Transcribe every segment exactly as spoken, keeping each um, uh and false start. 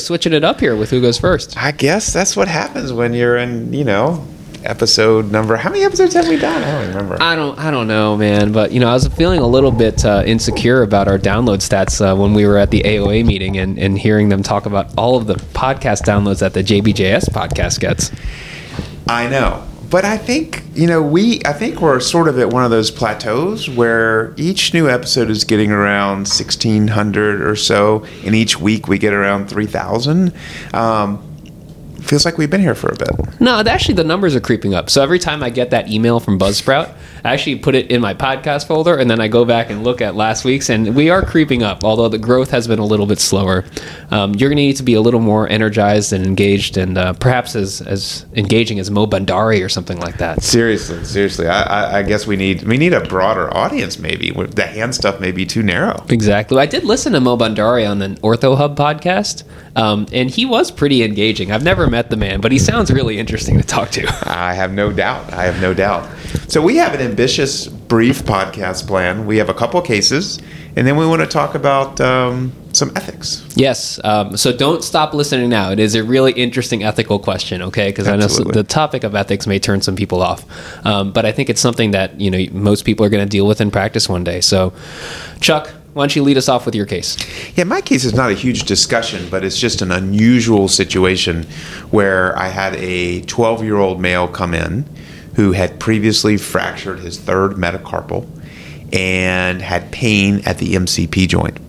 switching it up here with who goes first. I guess that's what happens when you're in, you know, episode number. How many episodes have we done? I don't remember. I don't. I don't know, man. But you know, I was feeling a little bit uh, insecure about our download stats uh, when we were at the A O A meeting and, and hearing them talk about all of the podcast downloads that the J B J S podcast gets. I know, but I think you know we. I think we're sort of at one of those plateaus where each new episode is getting around sixteen hundred or so, and each week we get around three thousand. Um, Feels like we've been here for a bit. No, actually, the numbers are creeping up. So every time I get that email from Buzzsprout, I actually put it in my podcast folder, and then I go back and look at last week's, and we are creeping up, although the growth has been a little bit slower. Um, you're going to need to be a little more energized and engaged, and uh, perhaps as, as engaging as Mo Bandari or something like that. Seriously, seriously. I, I, I guess we need we need a broader audience, maybe. The hand stuff may be too narrow. Exactly. I did listen to Mo Bandari on an OrthoHub podcast, um, and he was pretty engaging. I've never met the man, but he sounds really interesting to talk to. I have no doubt. I have no doubt. So we have an ambitious, brief podcast plan. We have a couple of cases, and then we want to talk about um, some ethics. Yes. Um, so don't stop listening now. It is a really interesting ethical question, okay? Because I know the topic of ethics may turn some people off. Um, but I think it's something that, you know, most people are going to deal with in practice one day. So, Chuck, why don't you lead us off with your case? Yeah, my case is not a huge discussion, but it's just an unusual situation where I had a twelve-year-old male come in who had previously fractured his third metacarpal and had pain at the M C P joint.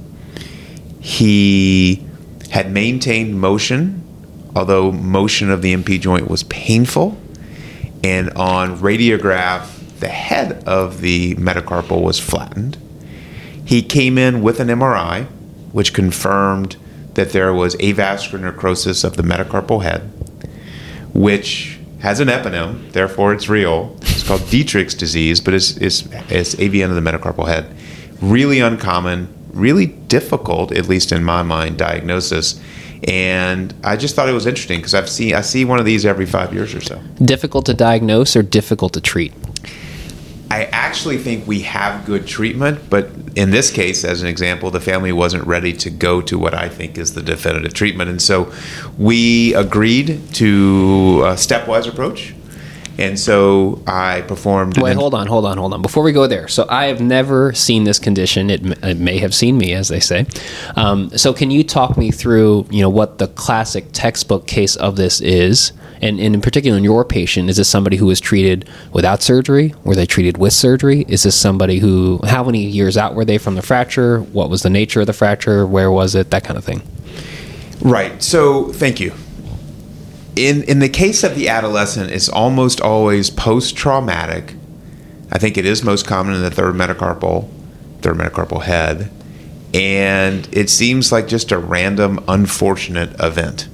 He had maintained motion, although motion of the M P joint was painful, and on radiograph, the head of the metacarpal was flattened. He came in with an M R I, which confirmed that there was avascular necrosis of the metacarpal head, which has an eponym, therefore it's real. It's called Dietrich's disease, but it's, it's, it's A V N of the metacarpal head. Really uncommon, really difficult, at least in my mind, diagnosis. And I just thought it was interesting because I've seen I see one of these every five years or so. Difficult to diagnose or difficult to treat? I actually think we have good treatment, but in this case, as an example, the family wasn't ready to go to what I think is the definitive treatment. And so we agreed to a stepwise approach. And so I performed... Wait, hold on, hold on, hold on. Before we go there, so I have never seen this condition. It, it may have seen me, as they say. Um, so can you talk me through, you know, what the classic textbook case of this is? And, and in particular, in your patient, is this somebody who was treated without surgery? Were they treated with surgery? Is this somebody who, how many years out were they from the fracture? What was the nature of the fracture? Where was it? That kind of thing. Right. So, thank you. In in the case of the adolescent, it's almost always post-traumatic. I think it is most common in the third metacarpal, third metacarpal head. And it seems like just a random, unfortunate event.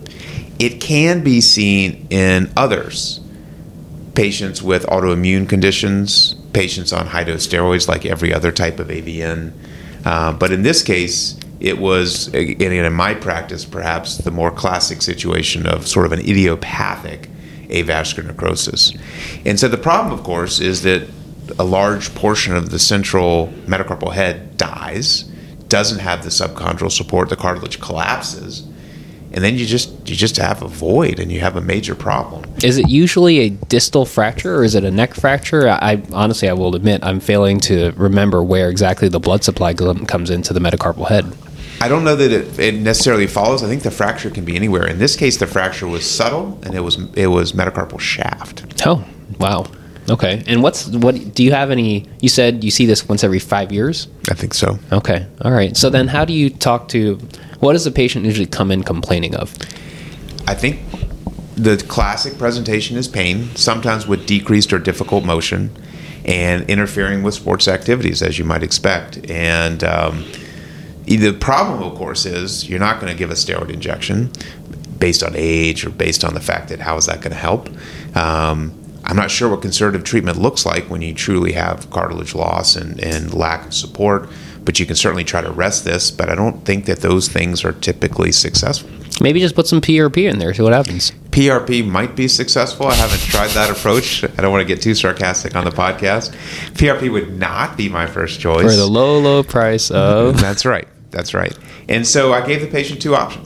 It can be seen in others. Patients with autoimmune conditions, patients on high-dose steroids like every other type of A V N. Uh, but in this case, it was, in, in my practice, perhaps the more classic situation of sort of an idiopathic avascular necrosis. And so the problem, of course, is that a large portion of the central metacarpal head dies, doesn't have the subchondral support, the cartilage collapses, and then you just you just have a void and you have a major problem. Is it usually a distal fracture or is it a neck fracture? I honestly, I will admit, I'm failing to remember where exactly the blood supply comes into the metacarpal head. I don't know that it, it necessarily follows. I think the fracture can be anywhere. In this case, the fracture was subtle and it was it was metacarpal shaft. Oh, wow. Okay. And what's what? Do you have any? You said you see this once every five years. I think so. Okay. All right. So then, how do you talk to? What does the patient usually come in complaining of? I think the classic presentation is pain, sometimes with decreased or difficult motion, and interfering with sports activities, as you might expect. And um, the problem, of course, is you're not going to give a steroid injection based on age or based on the fact that how is that going to help. Um, I'm not sure what conservative treatment looks like when you truly have cartilage loss and, and lack of support, but you can certainly try to rest this, but I don't think that those things are typically successful. Maybe just put some P R P in there, see what happens. P R P might be successful. I haven't tried that approach. I don't want to get too sarcastic on the podcast. P R P would not be my first choice. For the low, low price of... That's right. That's right. And so I gave the patient two options.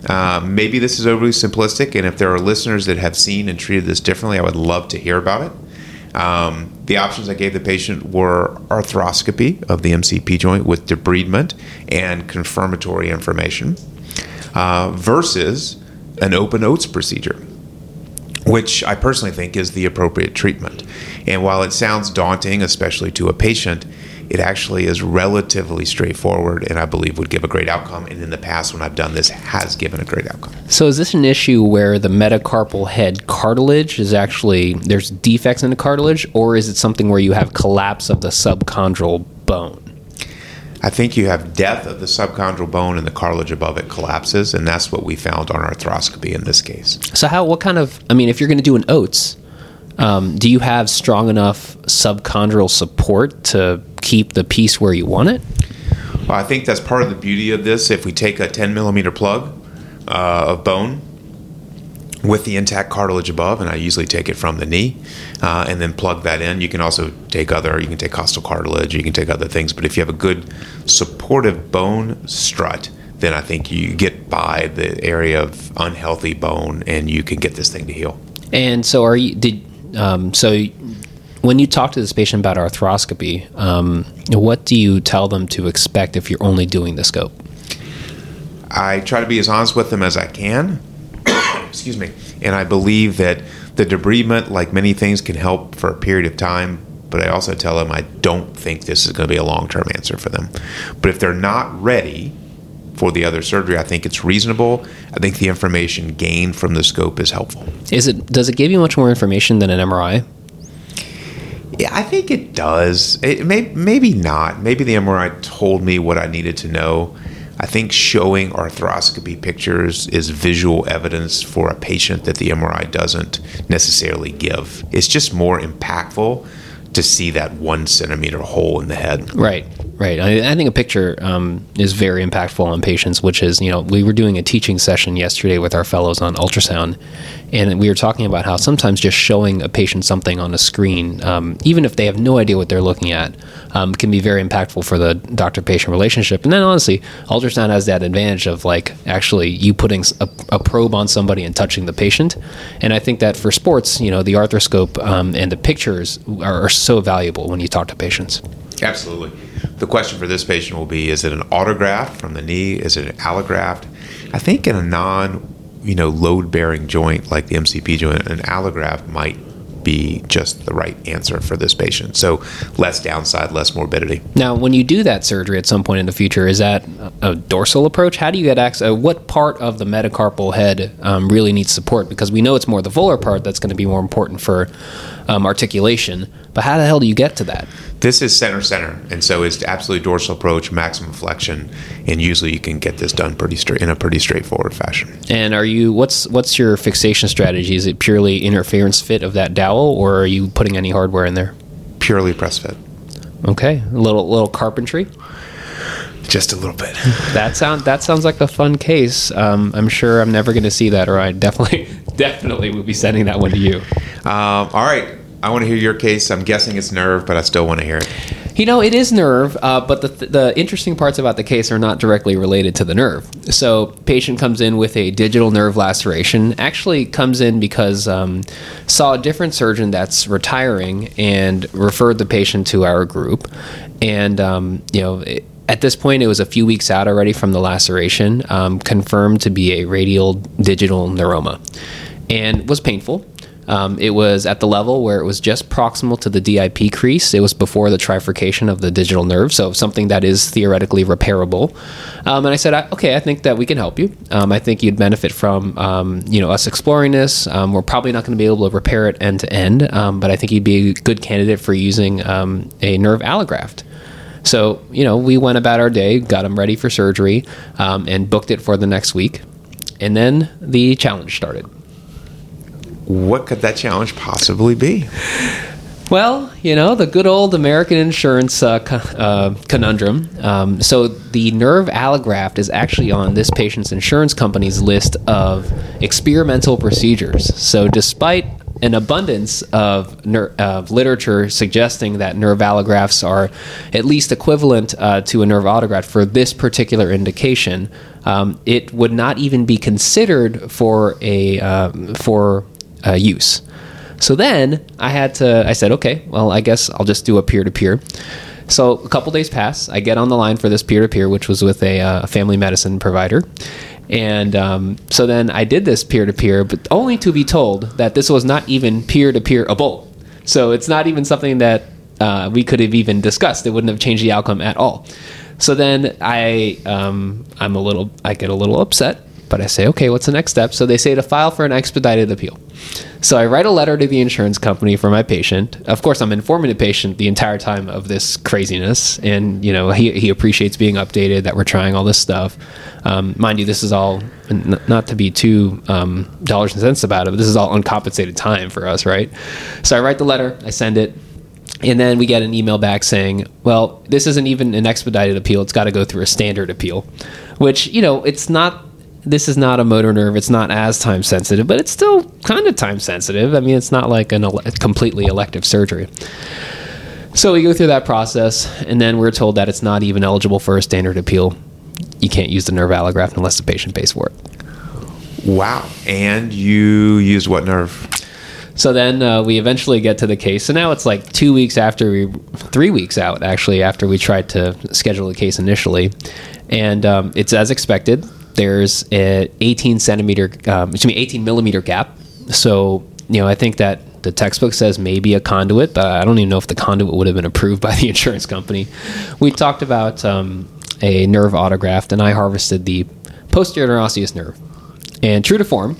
Uh, maybe this is overly simplistic, and if there are listeners that have seen and treated this differently, I would love to hear about it. Um, the options I gave the patient were arthroscopy of the M C P joint with debridement and confirmatory information uh, versus an open O A T S procedure, which I personally think is the appropriate treatment. And while it sounds daunting, especially to a patient, it actually is relatively straightforward and I believe would give a great outcome. And in the past, when I've done this, has given a great outcome. So is this an issue where the metacarpal head cartilage is actually, there's defects in the cartilage, or is it something where you have collapse of the subchondral bone? I think you have death of the subchondral bone and the cartilage above it collapses, and that's what we found on arthroscopy in this case. So how, what kind of, I mean, if you're going to do an O A T S, um, do you have strong enough subchondral support to keep the piece where you want it? Well, I think that's part of the beauty of this. If we take a ten millimeter plug uh, of bone with the intact cartilage above, and I usually take it from the knee, uh, and then plug that in. You can also take other, you can take costal cartilage, you can take other things, but if you have a good supportive bone strut, then I think you get by the area of unhealthy bone and you can get this thing to heal. And so are you, did, um, so when you talk to this patient about arthroscopy, um, what do you tell them to expect if you're only doing the scope? I try to be as honest with them as I can. Excuse me. And I believe that the debridement, like many things, can help for a period of time, but I also tell them I don't think this is going to be a long-term answer for them. But if they're not ready for the other surgery, I think it's reasonable. I think the information gained from the scope is helpful. Is it? Does it give you much more information than an M R I? Yeah, I think it does. It may, maybe not. Maybe the M R I told me what I needed to know. I think showing arthroscopy pictures is visual evidence for a patient that the M R I doesn't necessarily give. It's just more impactful to see that one centimeter hole in the head. Right, right. I, I think a picture um, is very impactful on patients, which is, you know, we were doing a teaching session yesterday with our fellows on ultrasound, and we were talking about how sometimes just showing a patient something on a screen, um, even if they have no idea what they're looking at, um, can be very impactful for the doctor-patient relationship. And then honestly, ultrasound has that advantage of like actually you putting a, a probe on somebody and touching the patient. And I think that for sports, you know, the arthroscope um, and the pictures are, are so valuable when you talk to patients. Absolutely. The question for this patient will be, is it an autograft from the knee? Is it an allograft? I think in a non, you know, load-bearing joint like the M C P joint, an allograft might be just the right answer for this patient. So less downside, less morbidity. Now, when you do that surgery at some point in the future, is that a dorsal approach? How do you get access? Uh, what part of the metacarpal head um, really needs support? Because we know it's more the volar part that's going to be more important for um, articulation. But how the hell do you get to that? This is center center, and so it's absolutely dorsal approach, maximum flexion, and usually you can get this done pretty straight in a pretty straightforward fashion. And are you what's what's your fixation strategy? Is it purely interference fit of that dowel, or are you putting any hardware in there? Purely press fit. Okay, a little little carpentry. Just a little bit. that sound that sounds like a fun case. Um, I'm sure I'm never going to see that, or I definitely definitely will be sending that one to you. Um, all right. I want to hear your case. I'm guessing it's nerve, but I still want to hear it. You know, it is nerve, uh, but the the interesting parts about the case are not directly related to the nerve. So, patient comes in with a digital nerve laceration. Actually, comes in because um, saw a different surgeon that's retiring and referred the patient to our group. And um, you know. It, At this point, it was a few weeks out already from the laceration, um, confirmed to be a radial digital neuroma, and was painful. Um, it was at the level where it was just proximal to the D I P crease. It was before the trifurcation of the digital nerve, so something that is theoretically repairable. Um, and I said, okay, I think that we can help you. Um, I think you'd benefit from um, you know us exploring this. Um, we're probably not going to be able to repair it end to end, um, but I think you'd be a good candidate for using um, a nerve allograft. So, you know, we went about our day, got him ready for surgery, um, and booked it for the next week. And then the challenge started. What could that challenge possibly be? Well, you know, the good old American insurance uh, co- uh, conundrum. Um, so the nerve allograft is actually on this patient's insurance company's list of experimental procedures. So despite an abundance of, ner- of literature suggesting that nerve allografts are at least equivalent uh, to a nerve autograft for this particular indication. Um, it would not even be considered for a um, for uh, use. So then I had to. I said, okay, well, I guess I'll just do a peer-to-peer. So a couple days pass. I get on the line for this peer-to-peer, which was with a uh, family medicine provider. And um, so then I did this peer-to-peer, but only to be told that this was not even peer-to-peer-able. So it's not even something that uh, we could have even discussed. It wouldn't have changed the outcome at all. So then I, um, I'm a little, I get a little upset, but I say, okay, what's the next step? So they say to file for an expedited appeal. So I write a letter to the insurance company for my patient. Of course, I'm informing the patient the entire time of this craziness, and you know he he appreciates being updated that we're trying all this stuff. Um, mind you, this is all n- not to be too um, dollars and cents about it, but this is all uncompensated time for us, right? So I write the letter, I send it, and then we get an email back saying, well, this isn't even an expedited appeal; it's got to go through a standard appeal, which you know it's not. This is not a motor nerve. It's not as time sensitive, but it's still kind of time sensitive. I mean, it's not like an ele- completely elective surgery. So we go through that process, and then we're told that it's not even eligible for a standard appeal. You can't use the nerve allograft unless the patient pays for it. Wow. And you used what nerve? So then uh, we eventually get to the case. So now it's like two weeks after we, three weeks out actually, after we tried to schedule the case initially. And um, it's as expected. There's a eighteen centimeter, um, excuse me, eighteen millimeter gap. So, you know, I think that the textbook says maybe a conduit, but I don't even know if the conduit would have been approved by the insurance company. We talked about um, a nerve autograft, and I harvested the posterior interosseous nerve. And true to form,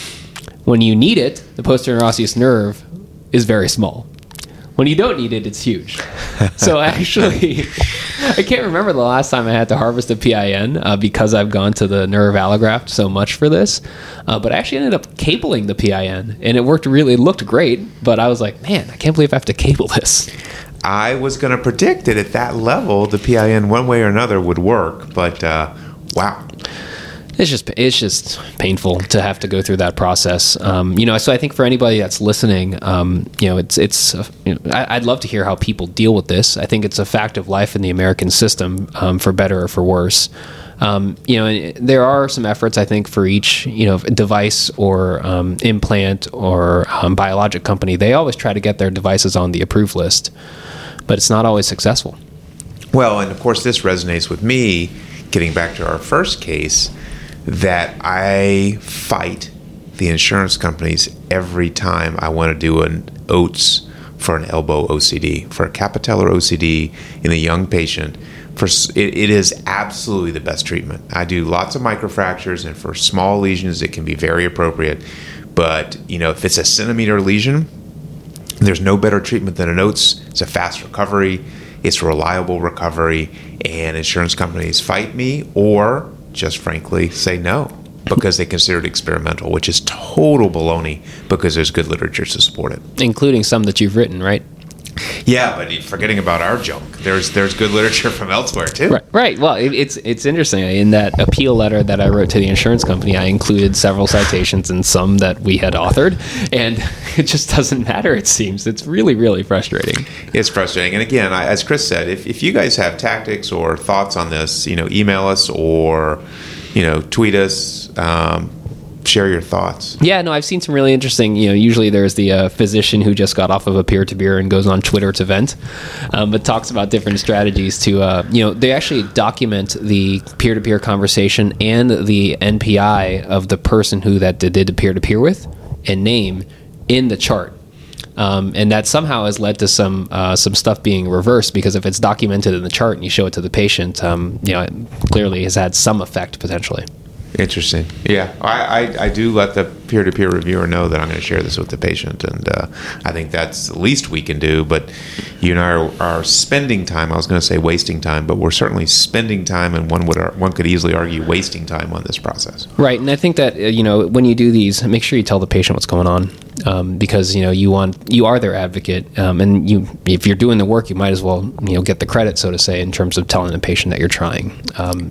when you need it, the posterior interosseous nerve is very small. When you don't need it, it's huge. So actually, I can't remember the last time I had to harvest a P I N uh, because I've gone to the nerve allograft so much for this. Uh, but I actually ended up cabling the P I N, and it worked really, it looked great. But I was like, man, I can't believe I have to cable this. I was going to predict that at that level, the P I N one way or another would work. But uh, wow. It's just it's just painful to have to go through that process, um, you know. So I think for anybody that's listening, um, you know, it's it's. Uh, you know, I, I'd love to hear how people deal with this. I think it's a fact of life in the American system, um, for better or for worse. Um, you know, and there are some efforts I think for each you know device or um, implant or um, biologic company. They always try to get their devices on the approved list, but it's not always successful. Well, and of course, this resonates with me. Getting back to our first case, that I fight the insurance companies every time I want to do an O T S for an elbow O C D, for a capitellar O C D in a young patient. For it, it is absolutely the best treatment. I do lots of microfractures, and for small lesions, it can be very appropriate. But you know, if it's a centimeter lesion, there's no better treatment than an O T S. It's a fast recovery. It's a reliable recovery, and insurance companies fight me or just frankly say no because they consider it experimental, which is total baloney because there's good literature to support it. Including some that you've written, right? Yeah, but forgetting about our junk, there's there's good literature from elsewhere too. Right. Right. Well, it, it's it's interesting. In that appeal letter that I wrote to the insurance company, I included several citations and some that we had authored, and it just doesn't matter. It seems it's really really frustrating. It's frustrating, and again, I, as Chris said, if if you guys have tactics or thoughts on this, you know, email us or you know tweet us. Um, share your thoughts. Yeah, no, I've seen some really interesting, you know, usually there's the uh, physician who just got off of a peer-to-peer and goes on Twitter to vent, um, but talks about different strategies to, uh, you know, they actually document the peer-to-peer conversation and the N P I of the person who that did the peer-to-peer with and name in the chart. Um, and that somehow has led to some uh, some stuff being reversed because if it's documented in the chart and you show it to the patient, um, you know, it clearly has had some effect potentially. Interesting. Yeah, I, I, I do let the peer-to-peer reviewer know that I'm going to share this with the patient, and uh, I think that's the least we can do. But you and I are, are spending time. I was going to say wasting time, but we're certainly spending time, and one would one could easily argue wasting time on this process. Right, and I think that uh, you know when you do these, make sure you tell the patient what's going on, um, because you know you want you are their advocate, um, and you if you're doing the work, you might as well you know get the credit, so to say, in terms of telling the patient that you're trying. Um,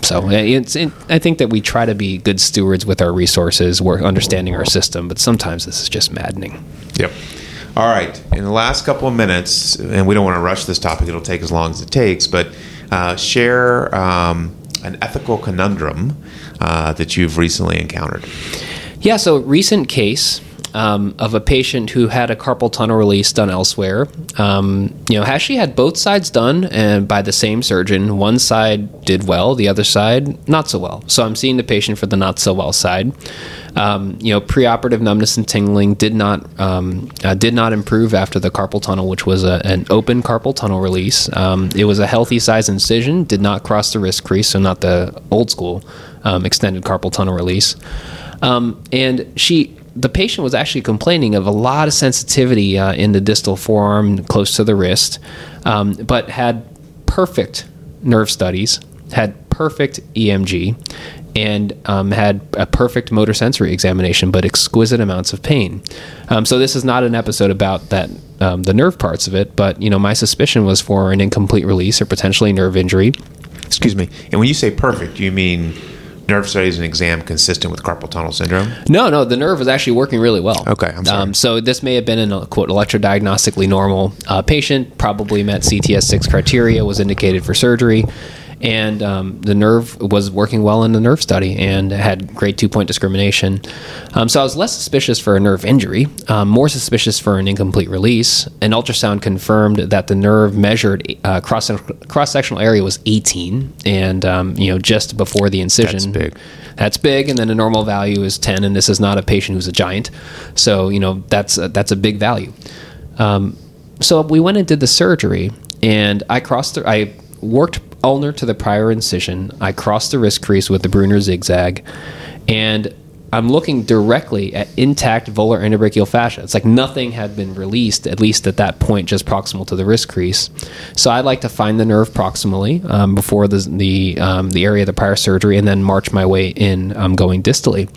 so it's, it, I think that we try to be good stewards with our resources. We're understanding our system, but sometimes this is just maddening. Yep. All right. In the last couple of minutes, and we don't want to rush this topic, it'll take as long as it takes, but uh, share um, an ethical conundrum uh, that you've recently encountered. Yeah, so recent case um, of a patient who had a carpal tunnel release done elsewhere. Um, you know, actually had both sides done and by the same surgeon. One side did well, the other side not so well. So I'm seeing the patient for the not so well side. Um, you know, preoperative numbness and tingling did not um, uh, did not improve after the carpal tunnel, which was a, an open carpal tunnel release. Um, it was a healthy size incision, did not cross the wrist crease, so not the old school um, extended carpal tunnel release. Um, and she, the patient was actually complaining of a lot of sensitivity uh, in the distal forearm close to the wrist, um, but had perfect nerve studies, had perfect E M G, and um, had a perfect motor sensory examination, but exquisite amounts of pain. Um, so this is not an episode about that um, the nerve parts of it, but you know my suspicion was for an incomplete release or potentially nerve injury. Excuse me. And when you say perfect, do you mean nerve studies and exam consistent with carpal tunnel syndrome? No, no, the nerve was actually working really well. Okay, I'm sorry. Um, so this may have been an, quote, electrodiagnostically normal uh, patient, probably met C T S six criteria, was indicated for surgery, and um, the nerve was working well in the nerve study and had grade two-point discrimination. Um, so I was less suspicious for a nerve injury, um, more suspicious for an incomplete release. An ultrasound confirmed that the nerve measured uh, cross cross-sectional area was eighteen, and um, you know just before the incision. That's big. That's big, and then a normal value is ten, and this is not a patient who's a giant. So you know that's a, that's a big value. Um, so we went and did the surgery, and I crossed the, I worked ulnar to the prior incision. I crossed the wrist crease with the Brunner zigzag, and I'm looking directly at intact volar endobrachial fascia. It's like nothing had been released, at least at that point, just proximal to the wrist crease. So I like to find the nerve proximally um, before the the, um, the area of the prior surgery, and then march my way in, um, going distally.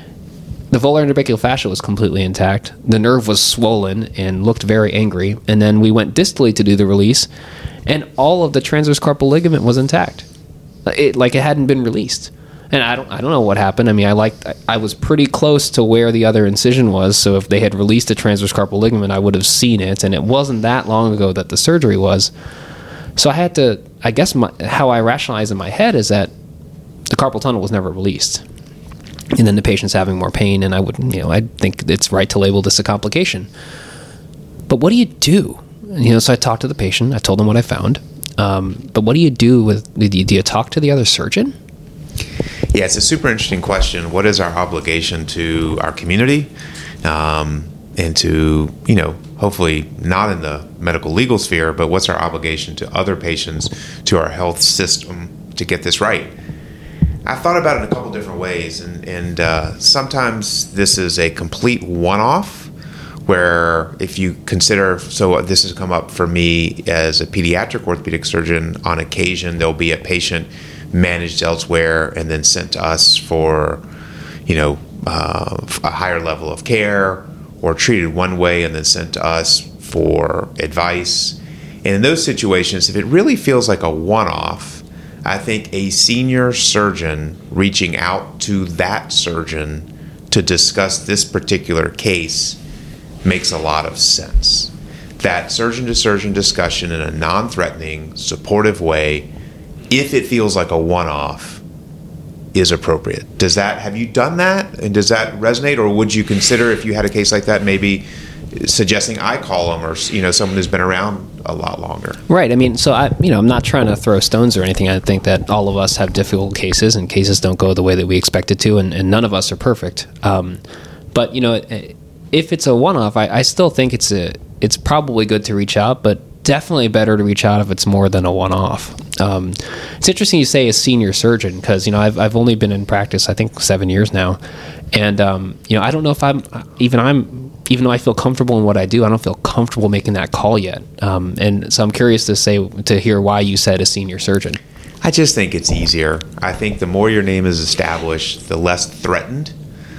The volar endobrachial fascia was completely intact. The nerve was swollen and looked very angry. And then we went distally to do the release, and all of the transverse carpal ligament was intact, it, like it hadn't been released. And I don't, I don't know what happened. I mean, I liked, I was pretty close to where the other incision was. So if they had released a transverse carpal ligament, I would have seen it. And it wasn't that long ago that the surgery was. So I had to, I guess, my, how I rationalize in my head is that the carpal tunnel was never released. And then the patient's having more pain, and I would, you know, I think it's right to label this a complication. But what do you do? You know, so I talked to the patient. I told them what I found. Um, but what do you do with? Do you, do you talk to the other surgeon? Yeah, it's a super interesting question. What is our obligation to our community, um, and to you know, hopefully not in the medical legal sphere, but what's our obligation to other patients, to our health system, to get this right? I've thought about it in a couple different ways, and, and uh, sometimes this is a complete one-off, where if you consider, so this has come up for me as a pediatric orthopedic surgeon, on occasion there'll be a patient managed elsewhere and then sent to us for, you know, uh, a higher level of care, or treated one way and then sent to us for advice. And in those situations, if it really feels like a one-off, I think a senior surgeon reaching out to that surgeon to discuss this particular case makes a lot of sense. That surgeon-to-surgeon discussion in a non-threatening, supportive way, if it feels like a one-off, is appropriate. Does that, have you done that? And does that resonate? Or would you consider, if you had a case like that, maybe suggesting I call them, or you know, someone who's been around a lot longer? Right. I mean, so I, you know, I'm not trying to throw stones or anything. I think that all of us have difficult cases, and cases don't go the way that we expect it to, and, and none of us are perfect. Um, but you know, if it's a one-off, I, I still think it's a, it's probably good to reach out, but definitely better to reach out if it's more than a one-off. Um, it's interesting you say a senior surgeon, because you know I've I've only been in practice I think seven years now, and um, you know I don't know if I'm even I'm even though I feel comfortable in what I do, I don't feel comfortable making that call yet. Um, and so I'm curious to say to hear why you said a senior surgeon. I just think it's easier. I think the more your name is established, the less threatened,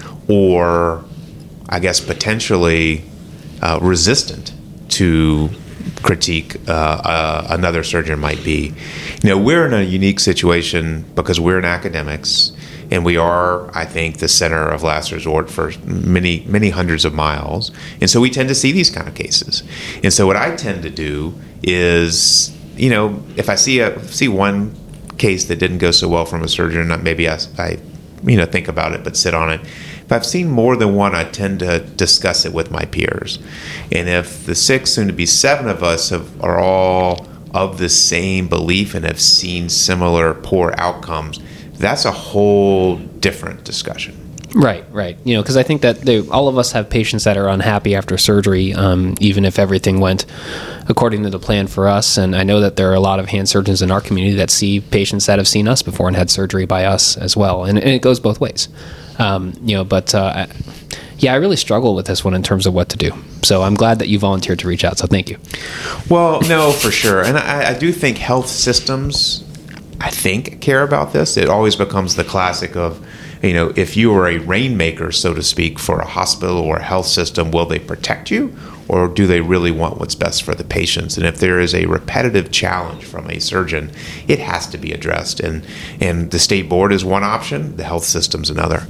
or I guess potentially uh, resistant to critique uh, uh, another surgeon might be. You know, we're in a unique situation because we're in academics, and we are, I think, the center of last resort for many, many hundreds of miles. And so we tend to see these kind of cases. And so what I tend to do is, you know, if I see a see one case that didn't go so well from a surgeon, maybe I, I you know, think about it, but sit on it. If I've seen more than one, I tend to discuss it with my peers. And if the six, soon to be seven of us have, are all of the same belief and have seen similar poor outcomes, that's a whole different discussion. Right, right. You know, because I think that they, all of us have patients that are unhappy after surgery, um, even if everything went according to the plan for us. And I know that there are a lot of hand surgeons in our community that see patients that have seen us before and had surgery by us as well. And, and it goes both ways. Um, you know, but uh, yeah, I really struggle with this one in terms of what to do. So I'm glad that you volunteered to reach out. So thank you. Well, no, for sure. And I, I do think health systems, I think, care about this. It always becomes the classic of, you know, if you are a rainmaker, so to speak, for a hospital or a health system, will they protect you, or do they really want what's best for the patients? And if there is a repetitive challenge from a surgeon, it has to be addressed. And, and the state board is one option, the health system's another.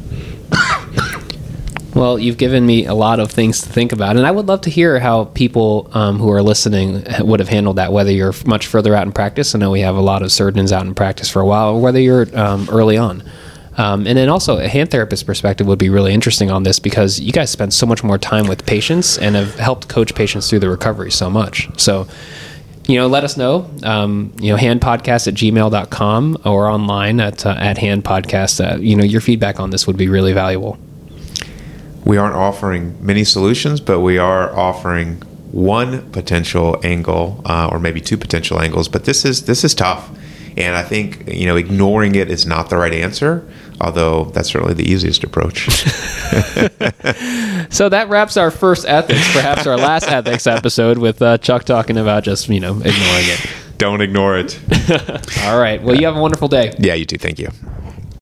Well, you've given me a lot of things to think about, and I would love to hear how people um, who are listening would have handled that, whether you're much further out in practice. I know we have a lot of surgeons out in practice for a while, or whether you're um, early on. Um, and then also a hand therapist perspective would be really interesting on this, because you guys spend so much more time with patients and have helped coach patients through the recovery so much. So, you know, let us know, um, you know, handpodcast at gmail dot com or online at, uh, at handpodcast. Uh, you know, your feedback on this would be really valuable. We aren't offering many solutions, but we are offering one potential angle, uh, or maybe two potential angles. But this is this is tough. And I think, you know, ignoring it is not the right answer, although that's certainly the easiest approach. So that wraps our first ethics, perhaps our last ethics episode, with uh, Chuck talking about just, you know, ignoring it. Don't ignore it. All right. Well, you have a wonderful day. Yeah, you too. Thank you.